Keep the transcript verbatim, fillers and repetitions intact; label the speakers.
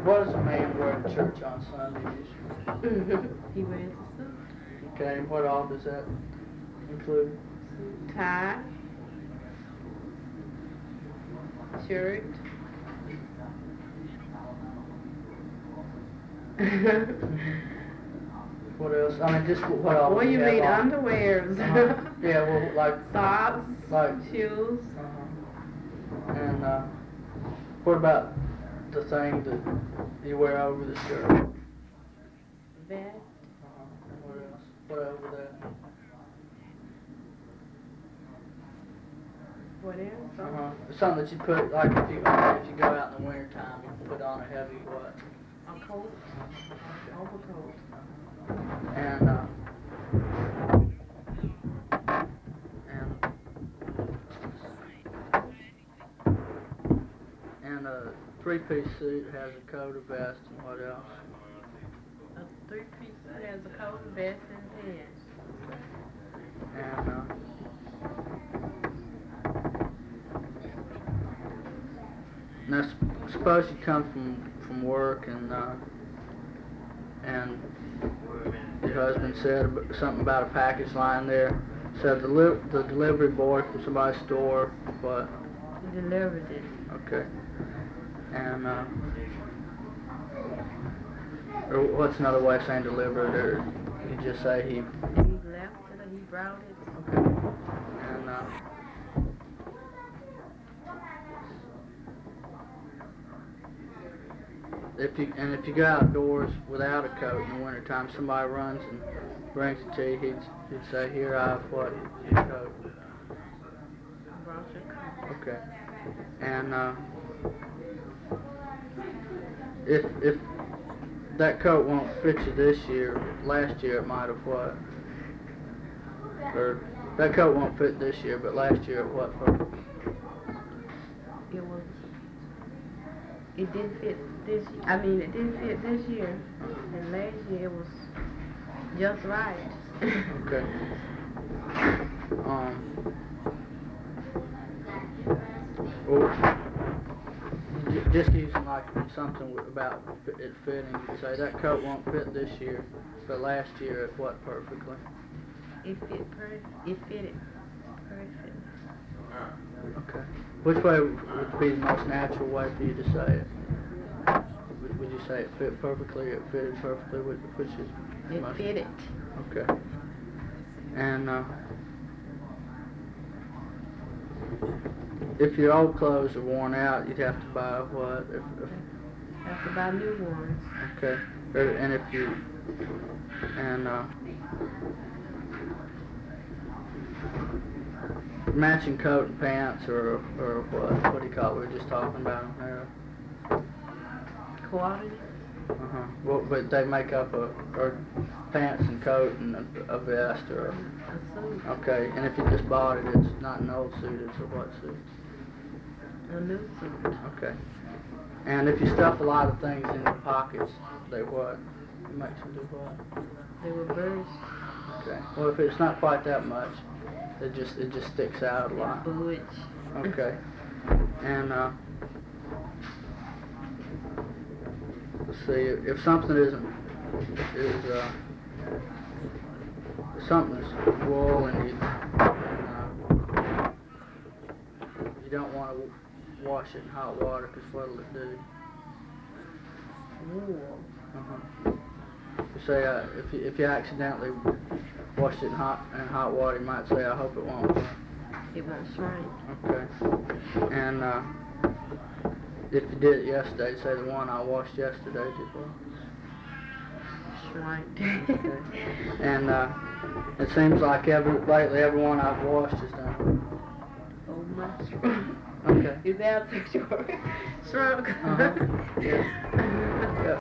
Speaker 1: what does a man wear to church on Sundays?
Speaker 2: He wears a suit.
Speaker 1: Okay, and what all does that include?
Speaker 2: Tie, shirt.
Speaker 1: What else? I mean, just what all?
Speaker 2: What
Speaker 1: do
Speaker 2: you
Speaker 1: have
Speaker 2: mean,
Speaker 1: on?
Speaker 2: underwears?
Speaker 1: Uh-huh. Yeah, well, like
Speaker 2: Socks,
Speaker 1: like
Speaker 2: shoes.
Speaker 1: Uh-huh. And uh, what about the thing that you wear over the shirt?
Speaker 2: Vest.
Speaker 1: Uh-huh. And what else? What over that?
Speaker 2: What else?
Speaker 1: Uh-huh. Something that you put, like if you if you go out in the winter time, you put on a heavy what?
Speaker 2: A coat. Overcoat.
Speaker 1: And uh, and and a three-piece suit has a coat, a vest, and what else?
Speaker 2: A three-piece suit has a coat, vest, and pants.
Speaker 1: And uh, now s- suppose you come from from work and uh, and your husband said ab- something about a package lying there. Said the li- the delivery boy from somebody's store, but
Speaker 2: He delivered it.
Speaker 1: okay. And uh, or what's another way of saying delivered? Or you just say he.
Speaker 2: He left it or he brought it.
Speaker 1: Okay. And uh, if you and if you go outdoors without a coat in the wintertime, somebody runs and brings it to you, he'd, he'd say, "Here, I have what? Your coat."
Speaker 2: Brought your coat.
Speaker 1: Okay. And uh, if if that coat won't fit you this year, last year it might have what? Or that coat won't fit this year, but last year it what for?
Speaker 2: It was. It didn't fit this. I mean, it didn't fit this year. And last year it was just right.
Speaker 1: Okay. Um. Well, j- just using like something w- about f- it fitting. You say that coat won't fit this year, but last year it what perfectly.
Speaker 2: It fit perfect. It fitted perfect.
Speaker 1: Okay. Which way would be the most natural way for you to say it? Would, would you say it fit perfectly, or it fitted perfectly? Which, which is
Speaker 2: It
Speaker 1: most?
Speaker 2: fitted.
Speaker 1: Okay. And uh, if your old clothes are worn out, you'd have to buy what? If, if,
Speaker 2: Have to buy new ones.
Speaker 1: okay. Or, and if you and uh, matching coat and pants, or or what? What do you call it? We were just talking about them there.
Speaker 2: Coordinates.
Speaker 1: Uh huh. Well, but they make up a or pants and coat and a, a vest or a,
Speaker 2: A suit.
Speaker 1: okay. And if you just bought it, it's not an old suit. It's a what suit?
Speaker 2: A new suit.
Speaker 1: Okay. And if you stuff a lot of things in your pockets, they what? It makes them do what?
Speaker 2: They were burst.
Speaker 1: Okay. Well, if it's not quite that much, it just it just sticks out a lot.
Speaker 2: Butch.
Speaker 1: Okay. And uh, let's see. If something isn't is uh, if something's wool and you uh, you don't want to wash it in hot water, because what'll it do?
Speaker 2: Wool.
Speaker 1: Uh-huh. You say uh, if you if you accidentally wash it in hot in hot water, you might say, "I hope it won't."
Speaker 2: It won't shrink.
Speaker 1: Okay. And uh, if you did it yesterday, say the one I washed yesterday did what?
Speaker 2: Shrink.
Speaker 1: Okay. And uh, it seems like every lately everyone I've washed has done.
Speaker 2: Oh my shrunk.
Speaker 1: Okay.
Speaker 2: Is that a picture? Shrunk.
Speaker 1: Uh-huh. Yes. Yeah.